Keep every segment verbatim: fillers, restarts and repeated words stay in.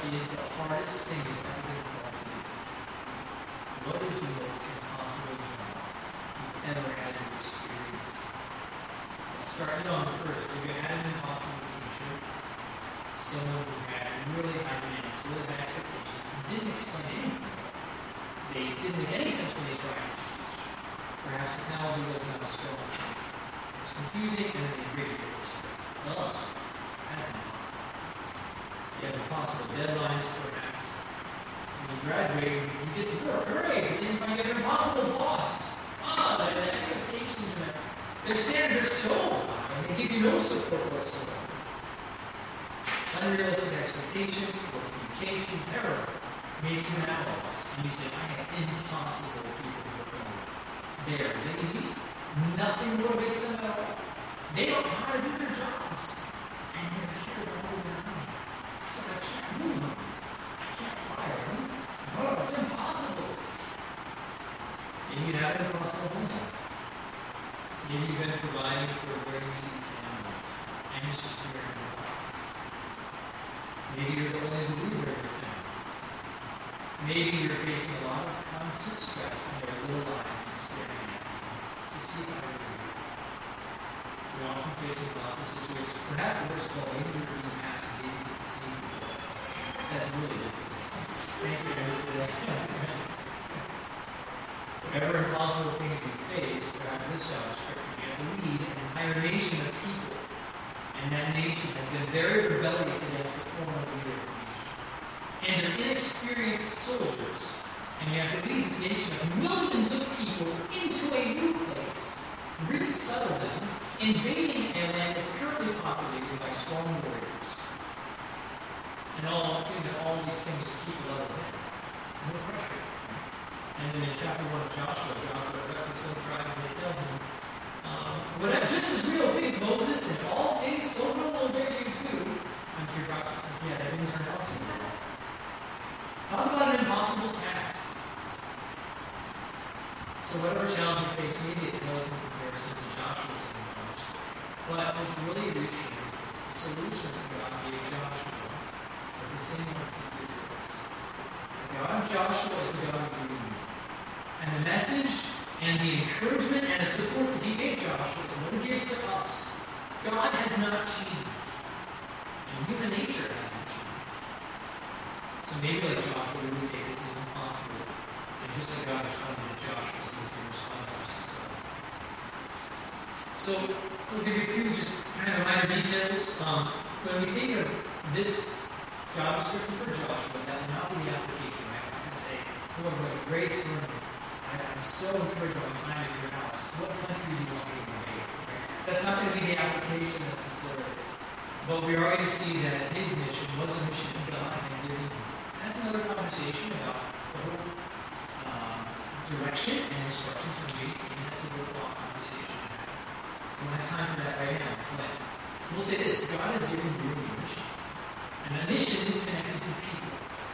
is the hardest thing you've ever been involved in? What is the most impossible job you've ever had to experience? Let's start it on the first. Have you had an impossible teacher? Someone who had really high demands, really high expectations, and didn't explain anything. They didn't make any sense when they tried to teach. Perhaps technology wasn't as strong. It was confusing, and then they created it. Ugh, that's impossible. You have impossible deadlines, perhaps. When you graduate, you get to work. Hooray! But then you find you have an impossible boss. Ah, the, the expectations, and their standards are so high, and they give you no support whatsoever. Unrealistic expectations, poor communication, terror, maybe even outlaws. And you say, I have impossible people who are going. They're lazy. Nothing motivates them at all. They don't know how to do their jobs. And they're here all the time. So I can't move them. I can't fire them. Oh, it's impossible. Maybe you have an impossible home life. Maybe you've been providing for a very needy family. And it's just very hard. Maybe you're the only believer in your family. Maybe you're facing a lot of constant stress and there are little eyes staring at you to see how you're doing. You're often facing gospel situations. Perhaps worse of all, maybe you're being asked to babysit the seniors. That's really difficult. Thank you, Mary, for that. Whatever impossible things we face, perhaps this job description, we have to lead an entire nation of people. And that nation has been very rebellious against the former leader of the nation. And they're inexperienced soldiers. And you have to lead this nation of millions of people into a new place, resettle them, invading a land that's currently populated by strong warriors. And all, you know, all these things to keep level headed. No pressure. And then in chapter one of Joshua, Joshua addresses some tribes and they tell him, Um, whatever, just as we obeyed Moses and all things, so we will obey you too. I'm sure Joshua said, yeah, that didn't turn out so well. Talk about an impossible task. So whatever challenge you face, maybe it pales in comparison to Joshua's challenge. But what's really reassuring is the solution that God gave Joshua is the same one he gives us. The God of Joshua is the God of you. And the message and the encouragement and the support that he gave Joshua is what he gives to us. God has not changed. And human nature hasn't changed. So maybe like Joshua, we would say this is impossible. And just like God responded to Joshua, so he's going to respond to us as well. So we'll give you a few just kind of minor details. Um, when we think of this job description for Joshua, that will not be the application, right? I'm going to say, oh, what a great sermon. I'm so encouraged by my time at your house. What country do you want me to invade? Right? That's not going to be the application necessarily. But we already see that his mission was a mission of God and given him. That's another conversation about the whole uh, direction and instruction for me. And that's a worthwhile conversation to have. We don't have time for that right now. But we'll say this: God has given you a mission. And that mission is connected to people.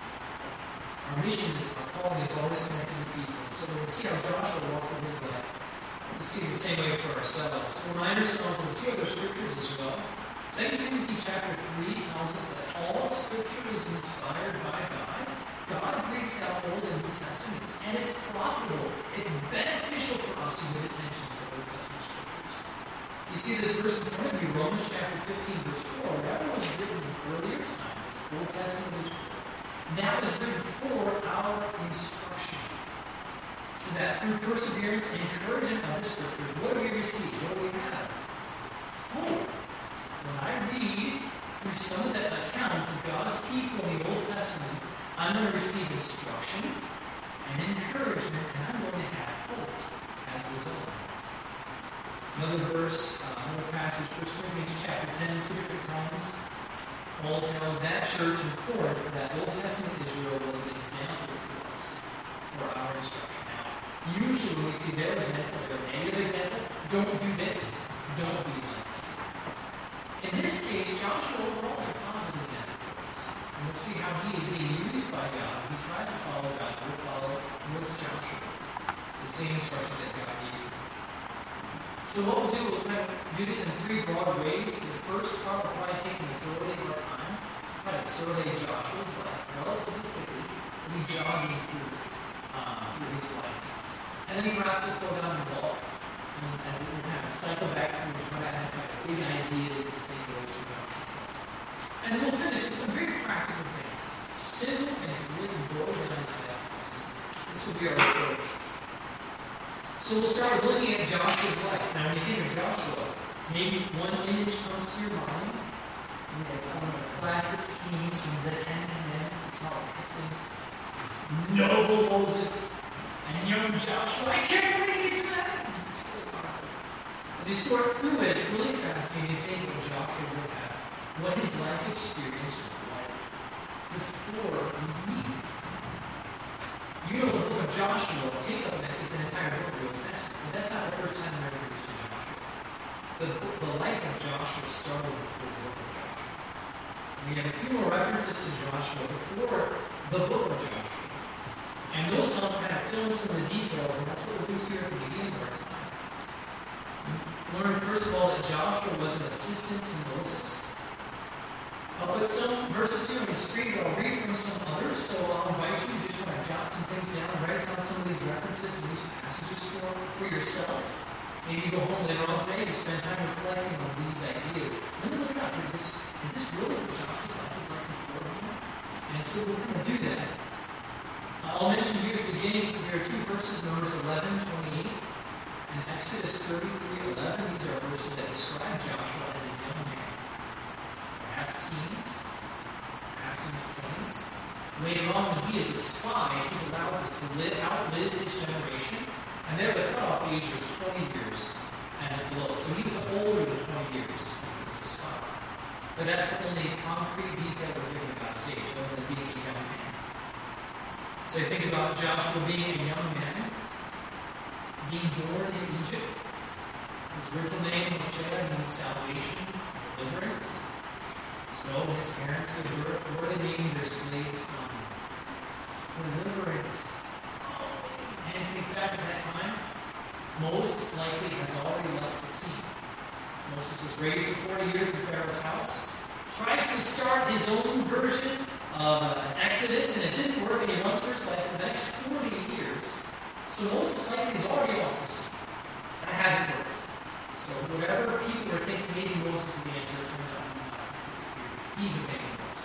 Our mission is, our calling is always connected to people. So we'll see how Joshua walked through his life. We'll see the same way for ourselves. We'll remind ourselves of a few other scriptures as well. Second Timothy chapter three tells us that all scripture is inspired by God. God breathed out Old and New Testaments. And it's profitable. It's beneficial for us to give attention to the Old Testament scriptures. You see this verse in front of you, Romans chapter fifteen, verse four. That was written in earlier times. It's the Old Testament Israel. That was written for our instruction. So that through perseverance and encouragement of the scriptures, what do we receive? What do we have? Hope. When I read through some of the accounts of God's people in the Old Testament, I'm going to receive instruction and encouragement, and I'm going to have hope as a result. Another verse, uh, another passage, First Corinthians chapter ten, two different times. Paul tells that church in Corinth that Old Testament Israel was an example to us for our instruction. Now, usually when we see their example, their negative example, don't do this, don't be like that. In this case, Joshua overall is a positive example for us. And we'll see how he is being used by God. He tries to follow God. We'll follow with Joshua. The same instruction that God gave him. So what we'll do, we'll kind of do this in three broad ways. The first part will probably take the majority of our time. try to survey Joshua's life relatively quickly. We'll be jogging through, uh, through his life. And then he perhaps will slow down the ball. And as we kind of cycle back through, try to identify the big ideas and takeaways from Joshua's life. And then we'll finish with some very practical things. Simple things that really boil down to that. This will be our approach. So we'll start with looking at Joshua's life. Now, when you think of Joshua, maybe one image comes to your mind. You know, one of the classic scenes from the Ten Commandments, which are listing this noble Moses and young Joshua. I can't believe you do that! It's really powerful. As you sort through it, it's really fascinating to think what Joshua would have, what his life experience was like before he meet. You know, the book of Joshua takes up, it's an entire book of the Old Testament, but that's not the first time we're introduced to Joshua. The, the life of Joshua started before the book of Joshua. We have a few more references to Joshua before the book of Joshua. And those help kind of fill in some of the details, and that's what we'll do here at the beginning of our time. We learn, first of all, that Joshua was an assistant to Moses. I'll put some verses here on the screen, but I'll read from some others, so I'll invite you to just want to jot some things down, write down some of these references and these passages for, for yourself. Maybe you go home later on today to spend time reflecting on these ideas. Let me look up, is this, is this really what Joshua's life was like before him? And so we're going to do that. Uh, I'll mention here at the beginning, there are two verses, Numbers eleven, twenty-eight, and Exodus thirty-three, eleven. These are verses that describe Joshua as a young man. Perhaps teens, perhaps in his twenties. Later on, when he is a spy, he's allowed to, to live, outlive his generation. And there, the cutoff age was twenty years and below. So he was older than twenty years when he was a spy. But that's the only concrete detail we're giving about his age, other than being a young man. So you think about Joshua being a young man, being born in Egypt. His original name, Moshe, means salvation, deliverance. So his parents gave birth, what did they name their slave son? Deliverance. Oh, and think back at that time, Moses likely has already left the scene. Moses was raised for forty years in Pharaoh's house, tries to start his own version of uh, Exodus, and it didn't work, and he runs for his life for the next forty years. So Moses likely is already off the scene. And it hasn't worked. So whatever people were thinking, maybe Moses is the answer, it turned out he's not. He's a big one.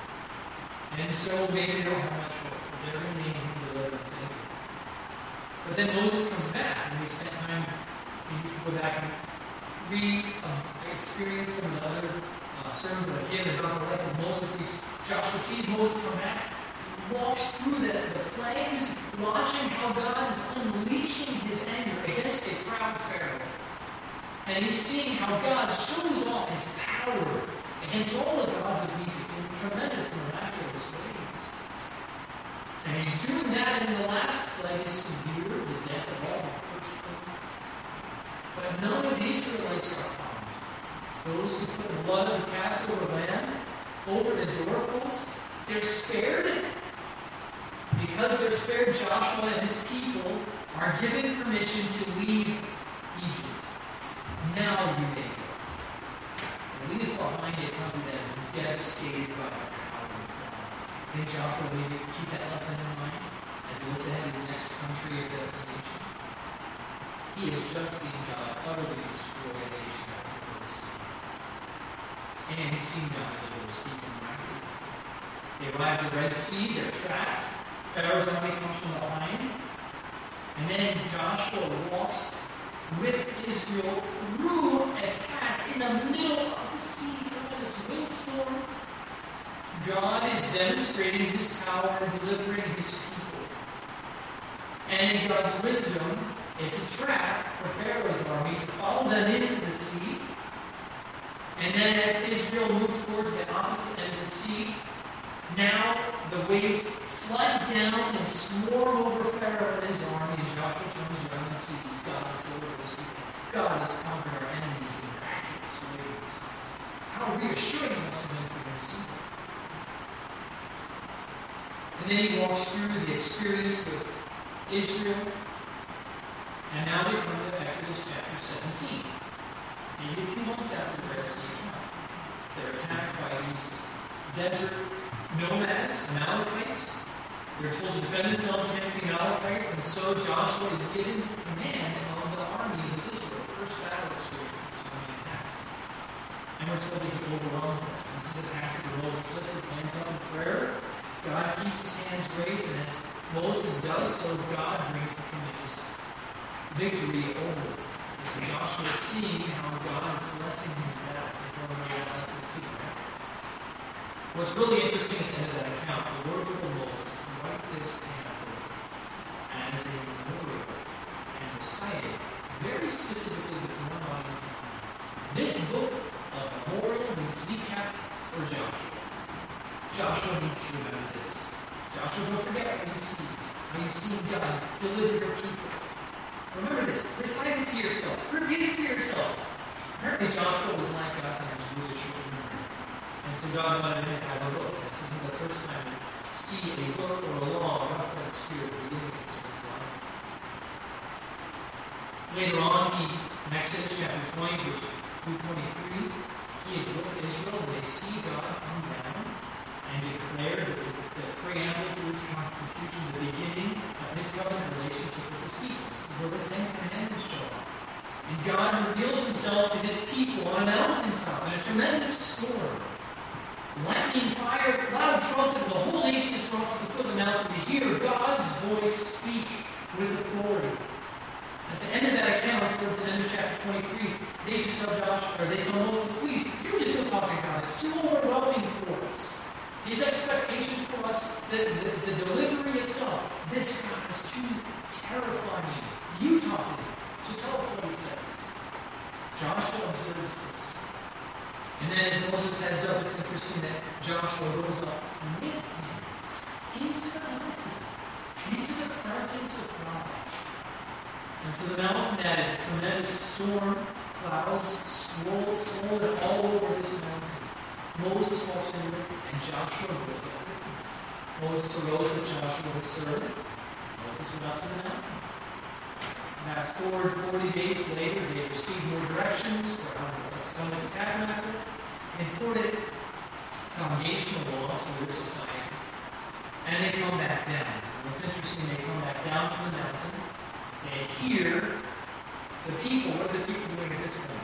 And so maybe they don't have much hope. They're going to name him deliverance anyway. But then Moses comes back, and we've spent time, maybe you can go back and re-experience some of the other uh, sermons that I've given about the life of Moses. Joshua sees Moses come back, walks through the, the plagues, watching how God is unleashing his anger against a proud Pharaoh. And he's seeing how God shows off his power against all the gods of Egypt in tremendous, miraculous ways. And he's doing that, and in the last plague is severe, the death of all the firstborn. But none of the Israelites are harmed. Those who put the blood of the Passover lamb over the doorpost, they're spared. Because they're spared, Joshua and his people are given permission to leave Egypt. Now you may go. Leave behind a country that is devastated by the power of God. I think Joshua will maybe keep that lesson in mind as he looks ahead to his next country of destination. He has just seen God utterly destroy a nation that was supposed to. And he's seen God deliver his people miraculously. They arrive at the Red Sea, they're trapped. Pharaoh's army comes from behind. And then Joshua walks with Israel through a path in the middle of the sea, tremendous windstorm. God is demonstrating his power and delivering his people. And in God's wisdom, it's a trap for Pharaoh's army to follow them into the sea. And then as Israel moves towards the opposite end of the sea, now the waves flood down and swarm over Pharaoh and his army, and Joshua turns around and sees God has delivered his people. God has conquered our enemies in miraculous ways. How reassuring it must have been for him to see that. And then he walks through the experience with Israel, and now we come to Exodus chapter seventeen. Maybe a few months after the Red Sea account, they're attacked by these desert nomads, Amalekites. They're told to defend themselves against the Amalekites, and so Joshua is given command of the armies of Israel. First battle experience this morning has. And we're told that he overwhelms them. This is the passage where Moses lifts his hands up in prayer. God keeps his hands raised, and as Moses does so, God brings the tremendous victory over them. So Joshua is seeing how God is blessing him in that. They don't know what else to do, right? What's really interesting at the end of that account, the Lord told Moses to write this in a book as a memorial and recite it very specifically with one audience in mind. This book of memorial needs to be kept for Joshua. Joshua needs to remember this. Joshua, don't forget what you see, how you've seen God deliver your people. Remember this. Recite it to yourself. Repeat it to yourself. Apparently Joshua was like us and was really short memory. And so God wanted him to have a book. This isn't the first time we see a book or a law reference to the beginning of his life. Later on, he, in Exodus chapter twenty, verse two twenty-three, he is with Israel when they see God come down and declare the, the, the preamble to this Constitution, the beginning of his covenant relationship with his people. This is where the Ten Commandments show up. And God reveals himself to his people on a mountaintop in a tremendous storm. Lightning, fire, loud trumpet, and the whole nation is brought to the foot of the mountain to hear God's voice speak with authority. At the end of that account, towards the end of chapter twenty-three, they just tell Joshua, or they tell Moses, please, you just go talk to God. It's too overwhelming for us. These expectations for us, the, the, the delivery itself, this God is too terrifying. You talk to him. Just tell us what he says. Joshua observes this. And then as Moses heads up, it's interesting that Joshua goes up with him into the mountain, into the presence of God. And so the mountain that is a tremendous storm, clouds swirl, swirling all over this mountain. Moses walks into it, and Joshua goes up with him. Moses arose with Joshua his servant. Moses went up to the mountain. Fast forward forty days later, they received more directions for how to stone the tabernacle, important foundational laws for their society. And they come back down. And what's interesting, they come back down from the mountain. They hear the people. What are the people doing at this point?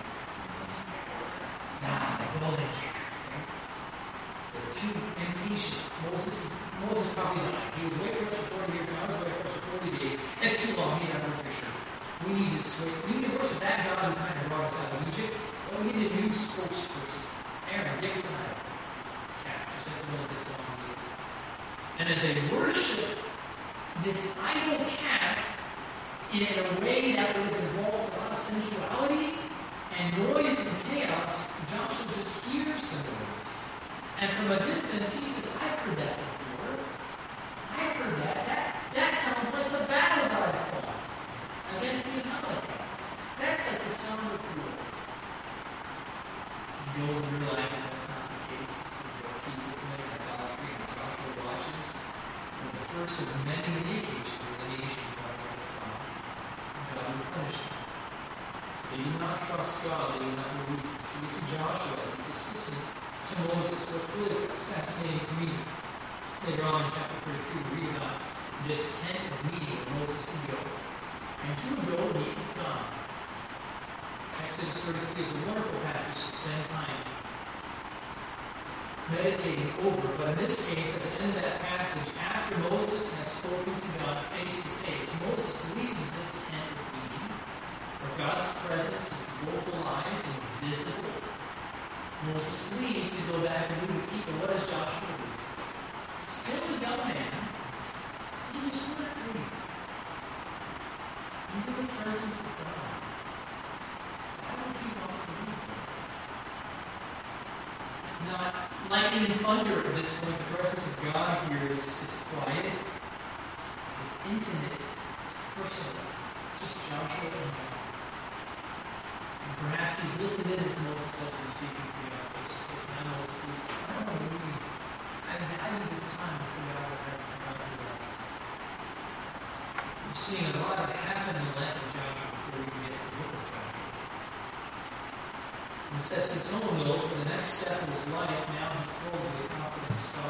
Nah, they're building here. They're too impatient. Moses, Moses probably died. He was away for us for forty years, and I was away for us for forty days. It's too long. He's out of the picture. We need to switch. We need to worship that God who kind of brought us out of Egypt. But we need a new spokesperson. Aaron, give us an idol. Cat, just like the one this song. And as they worship this idol calf in a way that would have involved a lot of sensuality and noise and chaos, Joshua just hears the noise. And from a distance, he says, I've heard that before. I've heard that. That, that sounds like the battle that I fought against the Amalekites. That's like the sound of war. He goes and realizes that's not the case. This is a people committing idolatry, and Joshua watches. And the first of many, many occasions where the nation fought against God, and God would punish them. They do not trust God. They do not believe him. So we see Joshua as this assistant to Moses. What's really fascinating to me, later on in chapter thirty-three, we read about this tent of meeting where Moses would go. And he would go and meet with God. Exodus thirty-three is a wonderful passage to spend time meditating over. But in this case, at the end of that passage, after Moses has spoken to God face to face, Moses leaves this tent of meeting where God's presence is vocalized and visible. Moses leaves to go back and meet with people. What does Joshua do? Still a young man, he just wouldn't leave. He's in the presence of God. Why would he want to leave him? It's not lightning and thunder at this point. The presence of God here is, is quiet. It's intimate. It's personal. Just Joshua and God. And perhaps he's listening as Moses has been speaking to God face to face. Now Moses says, I don't want to leave. I value this time for God and God who loves. We're seeing a lot that happened in the life of Joshua before we can get to the book of Joshua. and sets the tone, though, for the next step of his life. Now he's called to be a confident spy.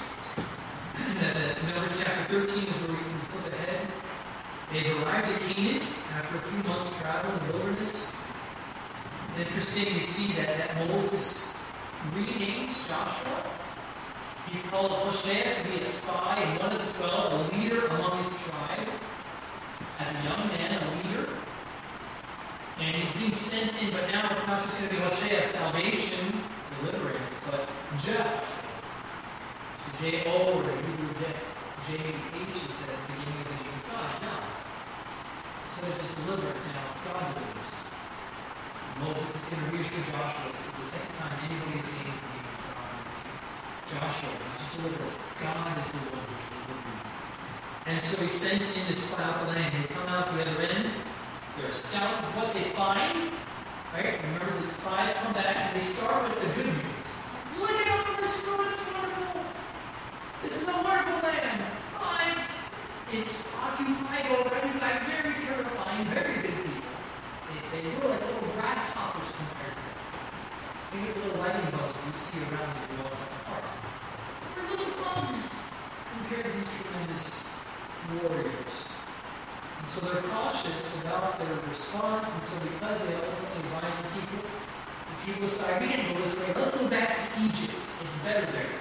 Numbers chapter thirteen is where we can flip ahead. They've arrived at Canaan after a few months' travel in the wilderness. It's interesting, you see that, that Moses renames Joshua. He's called Hoshea to be a spy and one of the twelve, a leader among his tribe. As a young man, a leader. And he's being sent in, but now it's not just going to be Hoshea, salvation, deliverance, but Joshua. J O or the Hebrew J H is at the beginning of the name of God. No. Instead of just deliverance, now it's God delivers. Moses is going to reassure Joshua. This is the second time anybody's named the name of God. Joshua, not just deliverance. God is the one who can deliver you. And so he sent in to spy out the land. They come out the other end. They're astounded with what they find. Right? Remember, the spies come back and they start with the good news. Look at all this fruit, it's wonderful. This is a wonderful land. Oh, it's, it's occupied already by very terrifying, very big people. They say we're like little grasshoppers compared to them. Think of the little lightning bugs that you see around you all the park. We're little bugs compared to these tremendous warriors. And so they're cautious about their response, and so because they ultimately advise the people, the people decide, we can't go this way, let's go back to Egypt. It's better there.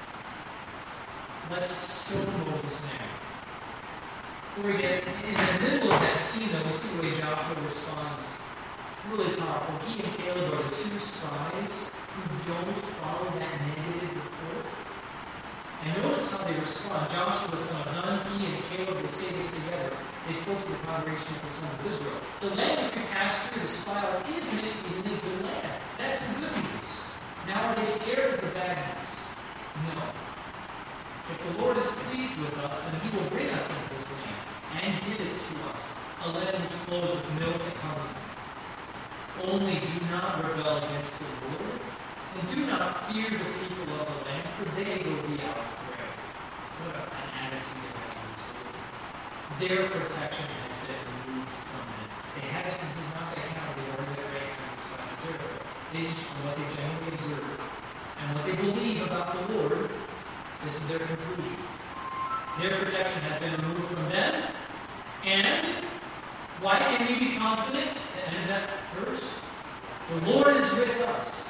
Let's stone Moses now. Before we get in the middle of that scene, though, we'll see the way Joshua responds. Really powerful. He and Caleb are the two spies who don't follow that negative report. And notice how they respond. Joshua, the son of Nun, he and Caleb, they say this together. They spoke to the congregation of the sons of Israel. The land which we passed through to spy out is an exceedingly good land. That's the good news. Now are they scared of the bad news? No. If the Lord is pleased with us, then he will bring us into this land and give it to us, a land which flows with milk and honey. Only do not rebel against the Lord, and do not fear the people of the land, for they will be our prey. What an attitude they have this story. Their protection has been removed from them. They haven't, this is not their account, they already got right on this class of Jericho. They just, what they generally observe, and what they believe about the Lord, this is their conclusion. Their protection has been removed from them. And why can we be confident? At the end of that verse, the Lord is with us.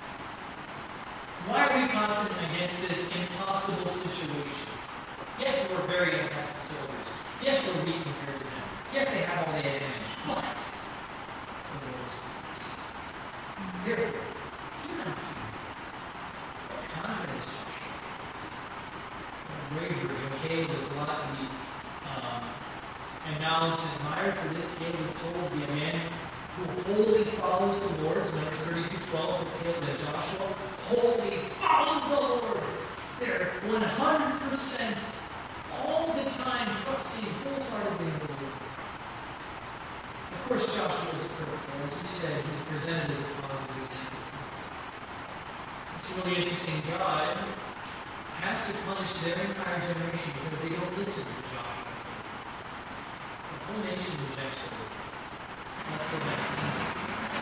Why are we confident against this impossible situation? Yes, we're very untested soldiers. Yes, we're weak compared to them. Yes, they have all the advantage. But the Lord is with us. Therefore, do not fear. What confidence, Joshua? Bravery. Okay, there's a lot to be um, acknowledged and admired for this. Caleb is told to be a man who wholly follows the Lord. So Numbers thirty-two twelve, Caleb and Joshua wholly follow the Lord. They're one hundred percent all the time trusting wholeheartedly in the Lord. Of course, Joshua is perfect. As you said, he's presented as a positive example to us. It's really interesting. God has to punish their entire generation because they don't listen to Joshua. The whole nation rejects the Lord. Let's go back to Egypt.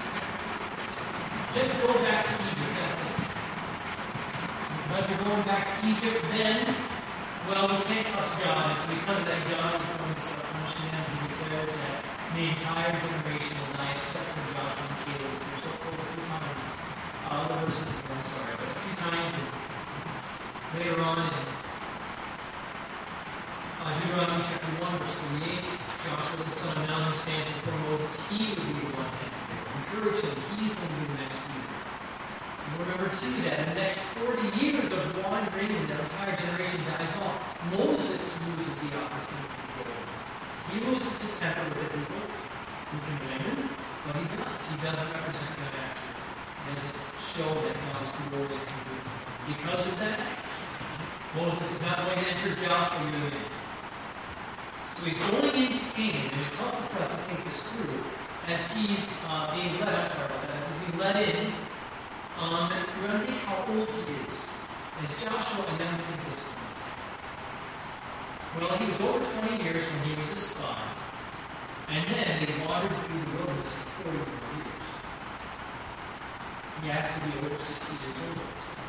Just go back to Egypt, that's it. Because we're going back to Egypt, then, well, we can't trust God, and so because of that, God is going to start punishing them. He declares that the entire generation will die except for Joshua and Caleb. We're so told a few times, uh, the verses, I'm sorry, but a few times later on in uh, Deuteronomy chapter one, verse thirty-eight, Joshua the son of Nun, who stands before Moses, he will be the one to encourage him. He's going to be the next leader. And remember, too, that in the next forty years of wandering and their entire generation dies off, Moses loses the opportunity to go over. He loses his temper with the people who can blame him, but he does. He doesn't represent God accurately. He doesn't show that God is glorious and good. Because of that, Moses is not going to enter Joshua really in. So he's going into Canaan, and it's helpful for us to think this through as he's uh, being led, I'm sorry about that, as he's being led in. Um, we're going to think how old he is. Is Joshua a young man at this point? Well, he was over twenty years when he was a spy, and then they wandered through the wilderness for forty-four years. He has to be over sixty years old.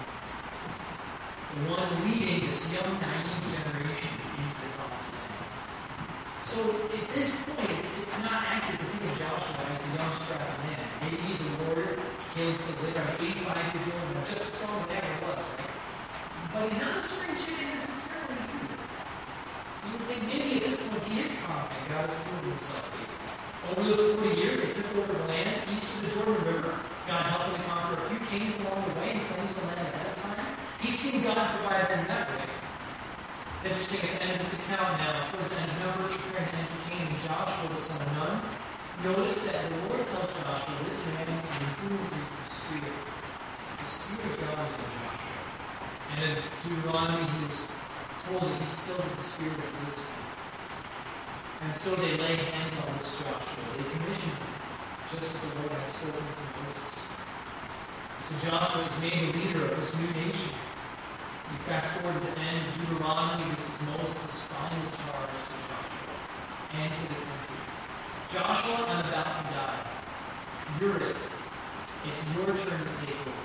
The one leading this young, naive generation into the promised land. So at this point, it's, it's not accurate to think of Joshua as the young, strapping man. Maybe he's a warrior. Caleb says later, I'm eighty-five years old, and I'm just as strong as I ever was. Right? But he's not a spring chicken necessarily either. You would think maybe at this point he is confident God has proven himself faithful. Over those forty years, they took over the land east of the Jordan River. God helped them to conquer a few kings along the way and cleanse the land ahead of time. He's seen God provide them that way. It's interesting at the end of this account now, towards the end of Numbers, preparing to enter Canaan, Joshua, the son of Nun. Notice that the Lord tells Joshua, this man in whom is the Spirit. The Spirit of God is in Joshua. And in Deuteronomy, he is told that he's filled with the Spirit of wisdom. And so they lay hands on this Joshua. They commissioned him, just as the Lord had spoken through Moses. So Joshua is made the leader of this new nation. You fast forward to the end of Deuteronomy, this is Moses' final charge to Joshua and to the country. Joshua, I'm about to die. You're it. It's your turn to take over.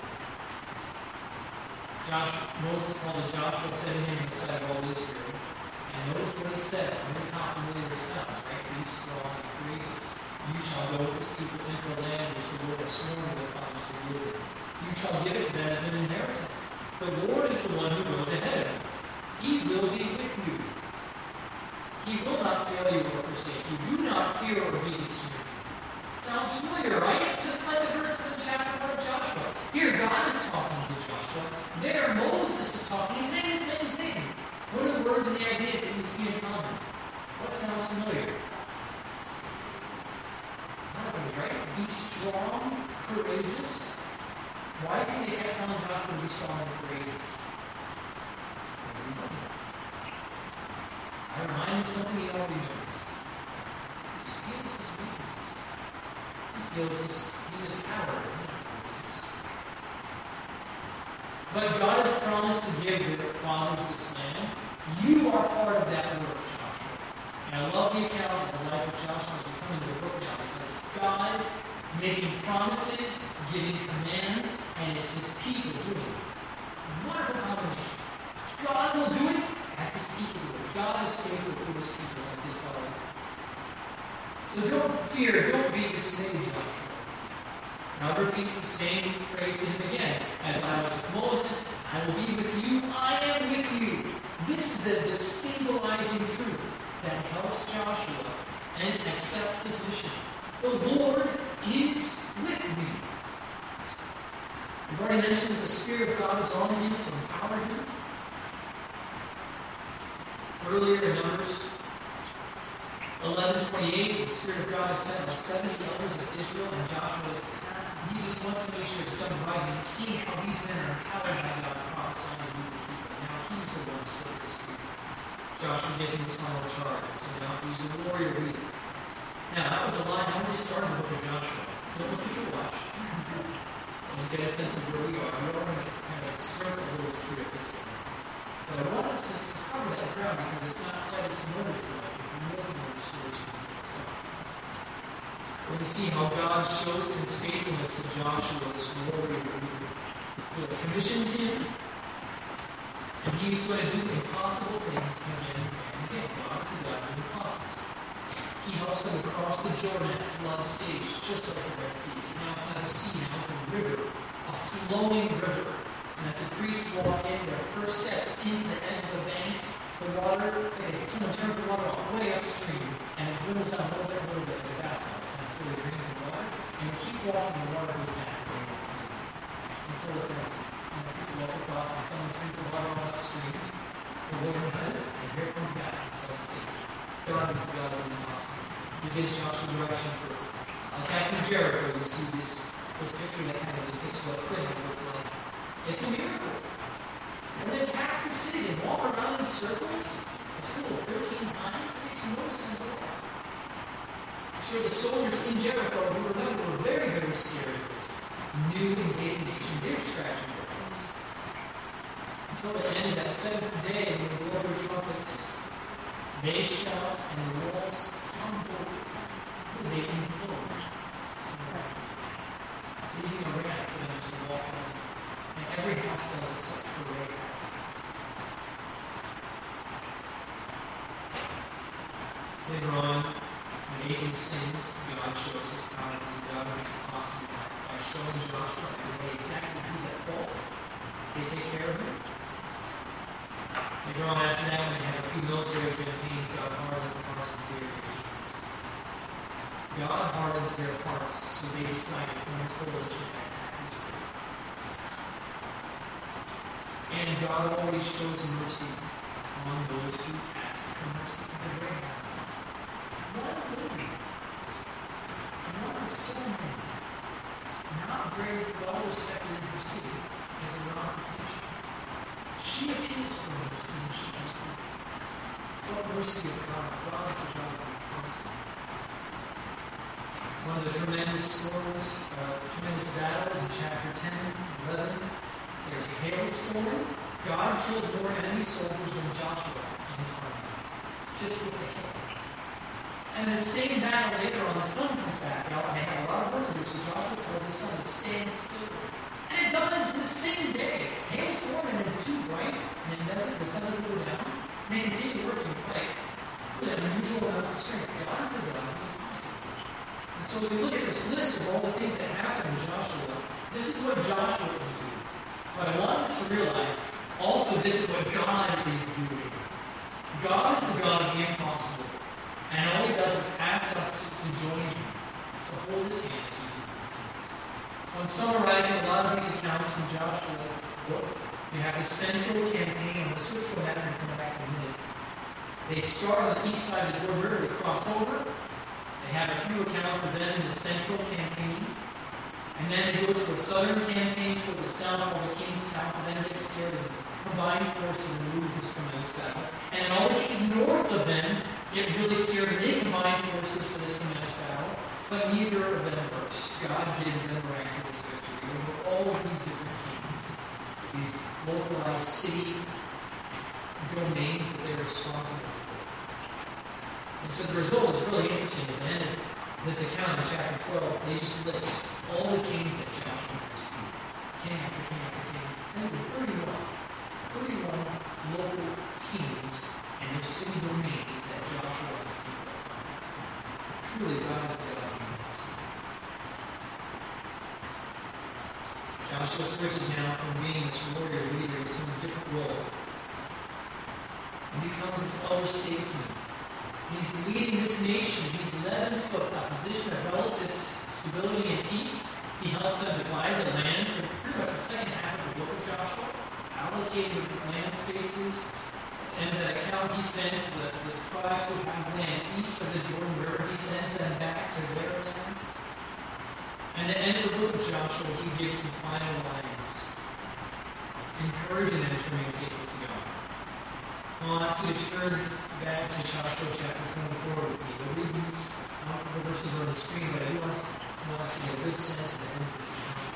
Joshua, Moses called to Joshua, said to him in the sight of all Israel, and notice what he says. Notice how familiar it sounds, right? Be strong and courageous. You shall go with this people into the land which the Lord has sworn to the fathers to give them. You shall give it to them as an inheritance. The Lord is the one who goes ahead of you. He will be with you. He will not fail you or forsake you. Do not fear or be dismayed. Sounds familiar, right? Just like the verses in chapter one of Joshua. Here, God is talking to Joshua. There, Moses is talking. He's saying the same thing. What are the words and the ideas that you see in common? What sounds familiar? Nothing, right? Be strong, courageous. Why do you think they kept telling Joshua to be strong and courageous? Because he wasn't. I remind him of something he already knows. He just feels his weakness. He feels his, he's a coward, isn't he? But God has promised to give their fathers this land. You are part of that work, Joshua. And I love the account of the life of Joshua as we come into the book now, because it's God making promises, giving commands, and it's his people doing it. Wonderful combination. God will do it as his people do it. God is faithful to his people as they follow him. So don't fear, don't be dismayed, Joshua. Now repeats the same phrase to him again. As I was with Moses, I will be with you, I am with you. This is the, the stabilizing truth that helps Joshua and accepts this mission. The Lord is with me. We've already mentioned that the Spirit of God is on you to empower you. Earlier in Numbers eleven twenty-eight, the Spirit of God is sent by seventy elders of Israel, and Joshua is he just wants to make sure it's done right, and he's seeing how these men are empowered by God prophesying to the people. Now he's the one who's with the Spirit. Joshua gives him his final charge, so now he's a warrior leader. Now that was a line I already started the book of Joshua. Don't look at your watch. Just get a sense of where we are. We don't want to kind of skirt a little bit here at this point. But I want us to cover that ground because it's not quite as familiar to us as the Northern restoration itself. We're going to see how God shows his faithfulness to Joshua, this warrior leader, who has commissioned him, and he's going to do impossible things again and again. God is the God of the impossible. He helps them across the Jordan at flood stage, just like the Red Sea. So now it's not a sea, now it's a river, a flowing river. And as the priests walk in, their first steps into the edge of the banks, the water, say, someone turns the water off way upstream, and it dribbles down a little bit, a little bit, like that time. And so they bring some water, and you keep walking, the water goes back. And so it's like, you know, people walk across, and someone turns the water on upstream, the Lord does, and here it comes back to that stage. God is the God of the impossible. He gives Joshua direction for attacking Jericho. You see this, this picture that kind of depicts what could have looked like. It's a miracle. When they attack the city and walk around in circles, a total of thirteen times, makes no sense at all. I'm sure the soldiers in Jericho, who remember, were very, very scared of this new invading nation. They're scratching their heads. Until the end of that seventh day, when the Lord of trumpets, they shout and the walls tumble, they implode. Leaving a ramp for them to Later on, when Achan sins, God shows his power as a God of the impossible by showing Joshua and they exactly who's at fault. They take care of him. Later on after that, when they have a few military campaigns, God hardens the hearts of Syrian kings. God hardens their hearts so they decide to form a coalition to attack Israel. And God always shows mercy on those who ask for mercy. They're very happy. What a lady. What a soulmate. Not very well respected in her city because of her occupation. She appeals for mercy and she gets it. What mercy of God? God is the God of the impossible. One of the tremendous storms, uh, tremendous battles in chapter ten, eleven, there's a hailstorm. God kills more enemy soldiers than Joshua and his army. Just with hail. And the same battle later on, the sun comes back out, and they have a lot of work to do, so Joshua tells the sun to stand still. And it does the same day. Hailstorm and then too bright, and it doesn't, the sun doesn't go down. And they continue working like with unusual amounts of strength. God is the God of the impossible. And so if we look at this list of all the things that happened in Joshua, this is what Joshua can do. But I want us to realize also this is what God is doing. God is the God of the impossible. And all he does is ask us to, to join him, to hold his hand as we do these things. So I'm summarizing a lot of these accounts from Joshua's book. You have the central campaign, and we'll switch to that and come back in a minute. They start on the east side of the Jordan River, they cross over. They have a few accounts of them in the central campaign. And then they go to a southern campaign toward the south, all the kings south of them get scared and combine forces and lose this tremendous battle. And then all the kings north of them get really scared and they combine forces for this tremendous battle. But neither of them works. God gives them miraculous victory over all of these different kings, these localized city domains that they're responsible for. And so the result is really interesting. At the end of this account in chapter twelve, they just list all the kings that Joshua has defeated. King after king after king. There's been thirty-one. thirty-one local kings and their city domains that Joshua has defeated. Truly, God is the God of the impossible. Joshua switches now from being this warrior leader to a different role. He becomes this elder statesman. He's leading this nation. He's led them to a position of relative stability and peace. He helps them divide the land for pretty much the second half of the book of Joshua, allocating the land spaces. And that account he sends the, the tribes who have land east of the Jordan River, he sends them back to their land. And at the end of the book of Joshua, he gives some final lines, encouraging them to remain faithful to God. I'll ask you to turn back to Joshua chapter twenty-four with me. We'll read these uh, the verses on the screen, but I do want us, want us to get a good sense of the end of this account.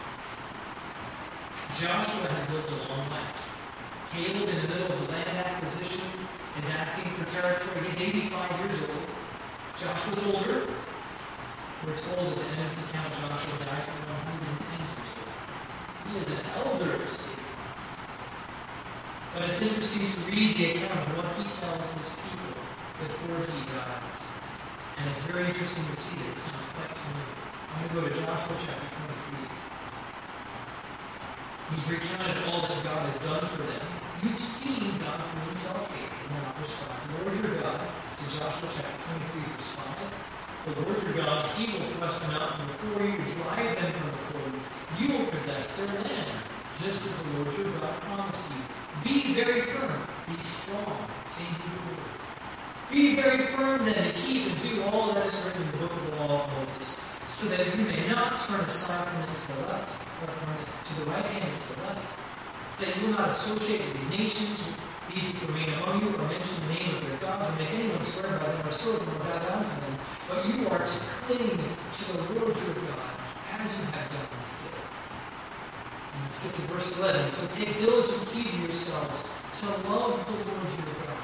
Joshua has lived a long life. Caleb, in the middle of the land acquisition, is asking for territory. He's eighty-five years old. Joshua's older. We're told at the end of this account, Joshua dies at one hundred ten years old. He is an elder statesman. But it's interesting to read the account of what he tells his people before he dies. And it's very interesting to see that it sounds quite familiar. I'm going to go to Joshua chapter twenty-three. He's recounted all that God has done for them. You've seen God prove himself faithful. Now, verse five. The Lord your God, so Joshua chapter twenty-three, verse five. The Lord your God, he will thrust them out from before you, drive them from before you. You will possess their land, just as the Lord your God promised you. Be very firm, be strong. Same before. Be very firm then to keep and do all that is written in the book of the law of Moses, so that you may not turn aside from it to the left, or from it to the right hand or to the left, so that you will not associate with these nations, these which remain among you, or mention the name of their gods, or make anyone swear by them, or serve them, or bow down to them. But you are to cling to the Lord your God, as you have done this day. And let's get to verse eleven. So take diligent heed to yourselves to love the Lord your God.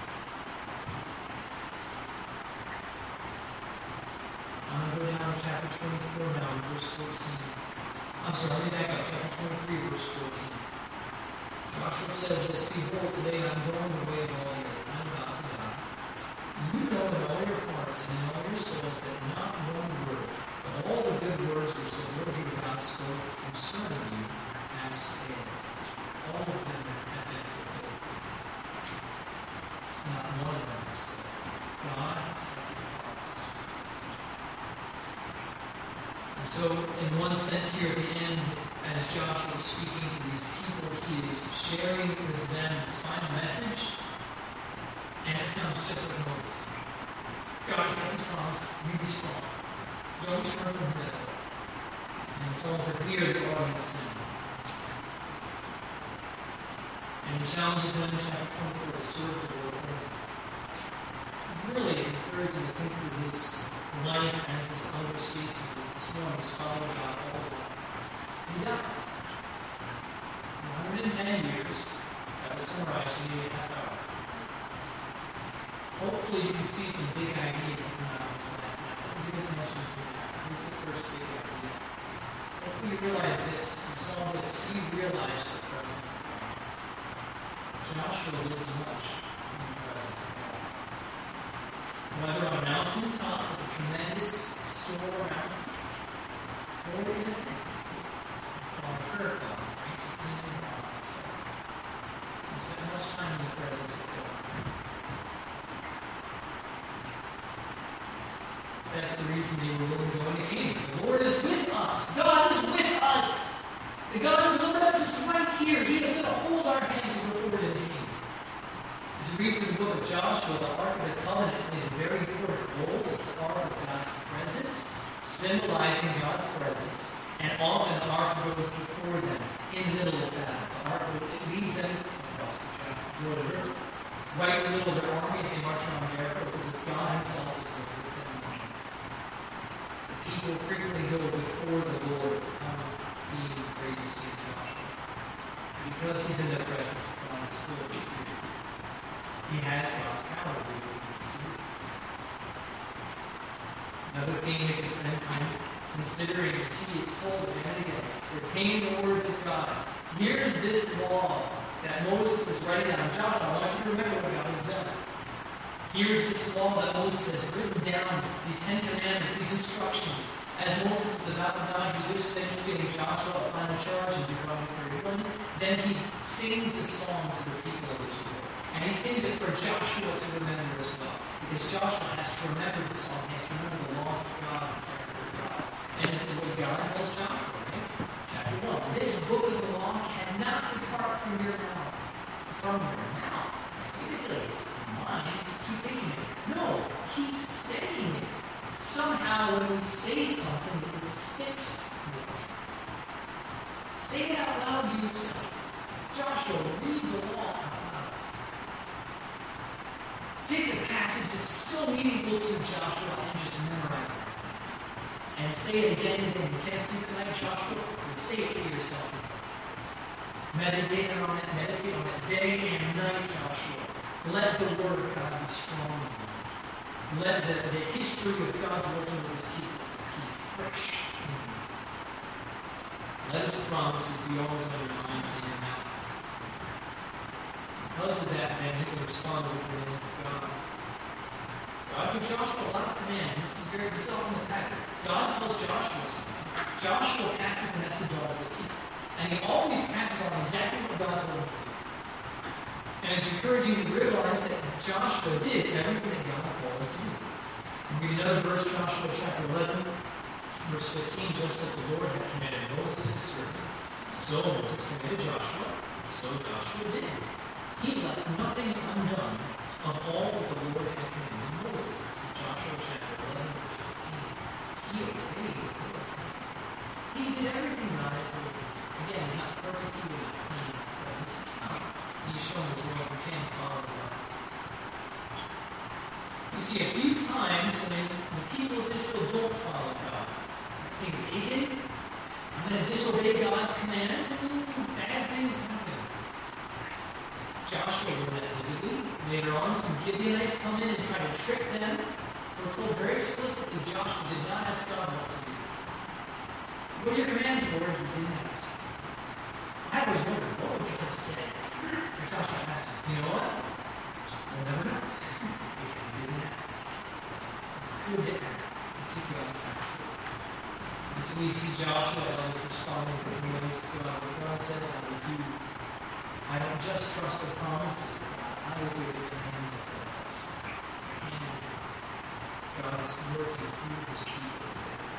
I'm going to go down to chapter twenty-four now, verse fourteen. I'm sorry, let me back up. Chapter twenty-three, verse fourteen. Joshua says this, behold, today I'm going the way of all the earth. I'm about to die. You know in all your Not one of them is good. God has kept his promises. And so, in one sense here at the end, as Joshua is speaking to these people, he is sharing with them his final message. And it sounds just like Moses. God has kept his promise. You be strong. Don't turn from him. And it's almost like we are the audience now. And he challenges them in chapter twenty-four to serve the Lord. Really is encouraging to think through his life as this elder statesman, as this one who's followed God all the way. And he dies. In one hundred ten years, that was summarized in maybe a half hour. Hopefully you can see some big ideas that come out of this life. So give attention to that. Here's the first big idea. Hopefully you realize this. You saw this. You realized the presence of God. Joshua lived much in the presence of God. Whether on a mountaintop with a tremendous store around him, or in a tent, or on a prayer closet, right? Just in and out of himself. He spent much time in the presence of God. That's the reason they were willing to go into Canaan. The Lord is with us. God is with us. The God who delivered us is right here. He is going to hold our hands as we go forward into Canaan. As you read through the book of Joshua, the Ark of the Covenant plays a very important role. It's the Ark of God's presence, symbolizing God's presence. And often the Ark goes before them in the middle of that. The Ark it leads them across the Jordan River. Right in the middle of their army, if they march around Jericho, it's as if God himself is there with them. People frequently go before the Lord. It's kind of theme and phrase you see in Joshua. Because he's in the presence of God, it's full of Spirit. He has God's power to do what he needs to do. Another theme we can spend time considering is he is told again and again, retain the words of God. Here's this law that Moses is writing down. Joshua, I want you to remember what God has done. Here's this law that Moses has written down, these Ten Commandments, these instructions. As Moses is about to die, he just finished giving Joshua a final charge in Deuteronomy thirty-one. Then he sings the song to the people of Israel. And he sings it for Joshua to remember as well. Because Joshua has to remember the song, he has to remember the laws of God and the character of God. And this is what God tells Joshua, right? Chapter one. This book of the law cannot depart from your mouth. From your mouth. You can say it's mind, keep thinking it. No, keep saying it. Somehow when we say something, it sticks to it. Say it out loud to yourself. Joshua, read the law out loud. Pick a passage that's so meaningful to Joshua and just memorize it. And say it again and again. You can't sleep tonight, Joshua? You say it to yourself. Meditate on it, meditate on it day and night, Joshua. Let the word of God be strong in you. Let the, the history of God's working with his people be fresh in you. Let his promises be always on your mind and in your mouth. Because of that, then, he will respond to the commands of God. God gives Joshua a lot of commands. This is very this is often the pattern. God tells Joshua something. Joshua passes the message on to the people. And he always passes on exactly what God told him to do. And it's encouraging to realize that Joshua did everything that God called him to do. And we read another verse, Joshua chapter eleven, verse fifteen, just as the Lord had commanded Moses his servant, so Moses commanded Joshua, so Joshua did. He left nothing undone of all that the Lord had commanded Moses. This is Joshua chapter eleven, verse fifteen. He obeyed the Lord. He did everything God had told him to do. Again, he's not perfect, he would not clean friends. He's shown us what we can follow God. You see, a few times when the people of Israel don't follow God, they begin, I'm going to disobey God's commands, and bad things happen. Joshua learned that vividly. Later on, some Gibeonites come in and try to trick them. We're told very explicitly Joshua did not ask God what to do. What are your commands, Lord? He didn't ask. I always wondered, what would God say? And Joshua asked him, you know what? We'll never know. Because he didn't ask. It's good to ask. To seek God's counsel. And so we see Joshua always responding with the ways of God. What God says, I will do. I don't just trust the promises of God. I will do the commands of God. is working through his people.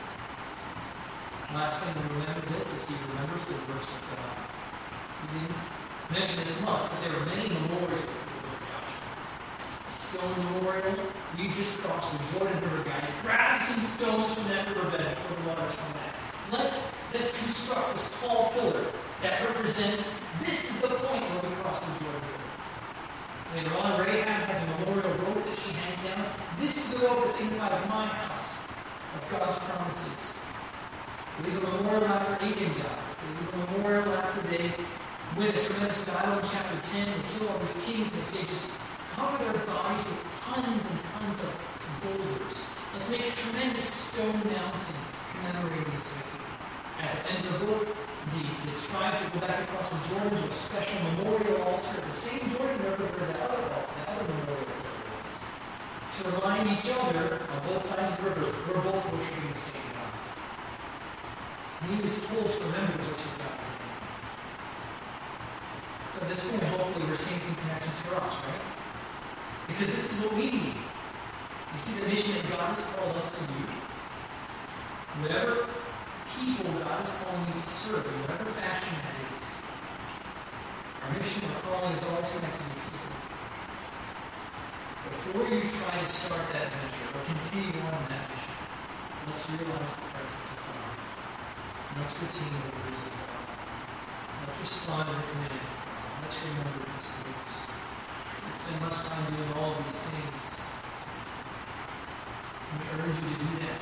Last thing to remember this is he remembers the works of God. He didn't mention this much, but there are many memorials to the book of Joshua. Stone memorial, we just crossed the Jordan River, guys. Grab some stones from that riverbed before the waters come back. Let's, let's construct this tall pillar that represents, this is the point where we cross the Jordan River. Later on, Rahab has a memorial rope that she hangs down. This is the rope that signifies my house of God's promises. They leave a memorial after Achan dies. They leave a memorial after they win a tremendous battle in chapter ten. They kill all these kings. They say, just cover their bodies with tons and tons of boulders. Let's make a tremendous stone mountain commemorating this victory. At the end of the book, the, the tribes that go back across the Jordan to a special memorial altar at the same Jordan River where the other, the other memorial altar was. To remind each other on both sides of the river, we're both worshiping the same God. And he was told to remember the works of God. So at this point, hopefully, we're seeing some connections for us, right? Because this is what we need. You see the mission that God has called us to do. Whatever people God is calling you to serve, in whatever fashion that is, our mission or calling is always connected to people. Before you try to start that venture or continue on in that mission, let's realize the presence of God. Let's routine with the words of God. Let's respond to the commands of God. Let's remember His words. Let's spend much time doing all of these things. And we urge you to do that.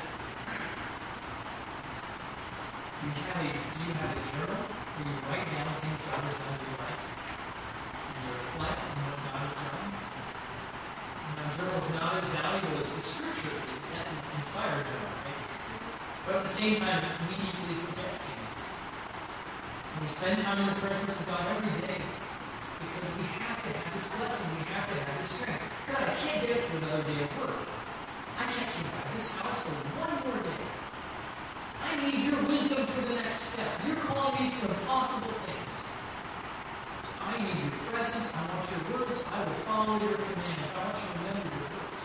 Do you have a, do you have a journal where you write down things God has done in your life? And you reflect on what God has done? And our journal is not as valuable as the Scripture is. That's an inspired journal, right? But at the same time, we easily forget things. And we spend time in the presence of God every day because we have to have His blessing. We have to have His strength. God, I can't get up for another day of work. I can't survive this house for one more day. I need your wisdom for the next step. You're calling me to impossible things. I need your presence. I want your words. I will follow your commands. I want you to remember your words.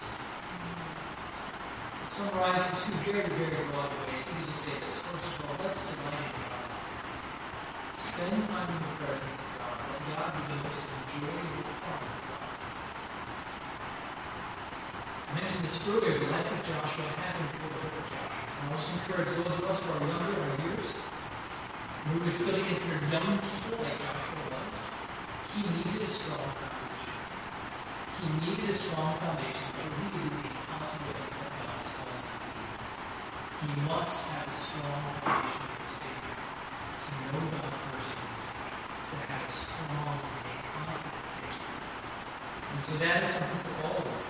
To summarize in two very, very broad ways, we can just say this. First of all, let's delight in God. Spend time in the presence of God. Let God be the most enjoyable part of God. I mentioned this earlier. The life of Joshua happened before the book of Joshua. I want to encourage those of us who are younger in our years, who would still be considered young people like Joshua was. He needed a strong foundation. He needed a strong foundation for really the impossible things that God is calling him to do. He must have a strong foundation of his faith to know God personally, to have a strong and confident faith. And so that is something for all of us.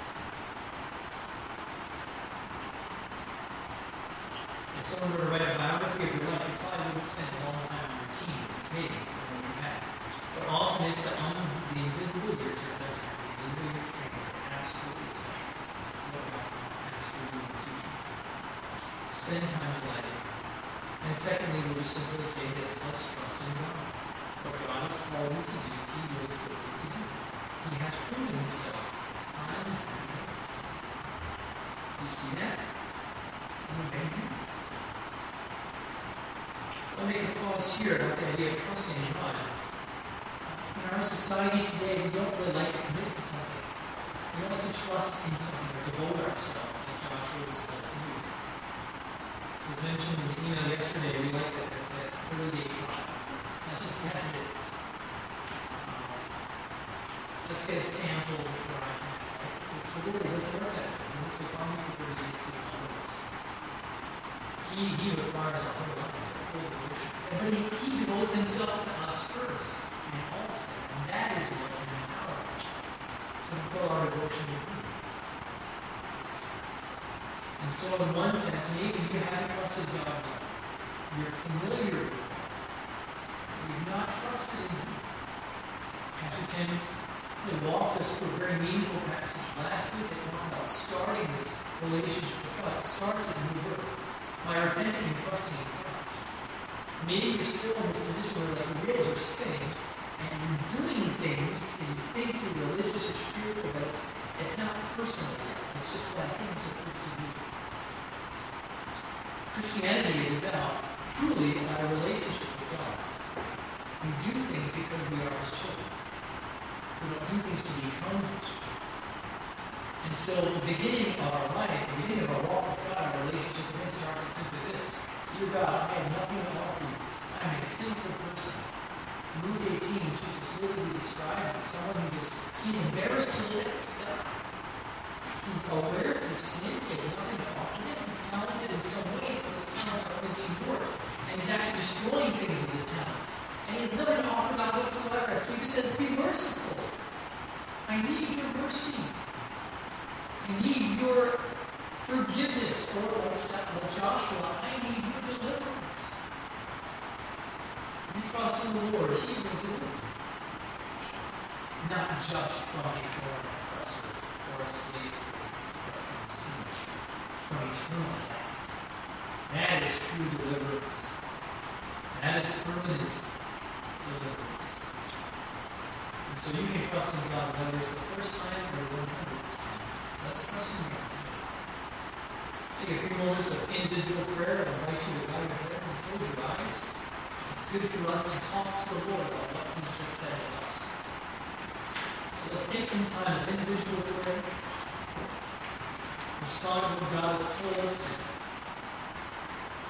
If someone were to write a biography of your life, you probably wouldn't spend a long time on your teens, maybe, when you had. But often it's the, un, the invisible years that does happen. The invisible years of training are absolutely essential to what God has for you in the future. Spend time in light. And secondly, we'll just simply say this: let's trust in God. What God has called you to do, He will equip you to do. He has proven Himself time and time again. You see that? Obey Him. Let me make a pause here about the idea of trusting in God. In our society today, we don't really like to commit to something. We don't like to trust in something or devote ourselves like Joshua was called to do. It was mentioned in the email yesterday, we like that, that, that thirty-day trial. Let's just test it. Um, let's get a sample before I can. Right? So really, does it work that way? Is this a problem for thirty days to see? He, he requires a whole lot of full devotion. But he, he devotes himself to us first and also. And that is what can empower us to fulfill our devotion to Him. And so in one sense, maybe you haven't trusted God yet. You're familiar with God. You've not trusted in Him. Pastor Tim really walked us through a very meaningful passage last week that talked about starting this relationship with God. It starts at new birth. By repenting and trusting in Christ. Maybe you're still in this position where like the wheels are spinning and you're doing things that you think you're religious or spiritual, but it's, it's not personal yet. It's just what I think I'm supposed to do. Christianity is about, truly, our relationship with God. We do things because we are His children. We don't do things to become His children. And so the beginning of our life, the beginning of our walk with God, our relationship with Him starts with simply this. Dear God, I have nothing to offer you. I am a sinful person. Luke eighteen, Jesus literally describes as someone who just, he's embarrassed to let stuff. He's aware of his sin. He has nothing to offer. Yes, he's talented in some ways, but those talents are only being worked. And he's actually destroying things with his talents. And he has nothing to offer God whatsoever. So he just says, be merciful. I need your mercy. I need your forgiveness. Or like Joshua, I need your deliverance. You trust in the Lord, He will deliver you. Not just from a foreign oppressor or a slave, but from sin, from eternal death. That is true deliverance. That is permanent deliverance. And so you can trust in God whether it's the first time or the one hundredth time. Let's trust in God. Take a few moments of individual prayer. I invite you to bow your heads and close your eyes. It's good for us to talk to the Lord about what He's just said to us. So let's take some time of individual prayer. Respond to what God has told us.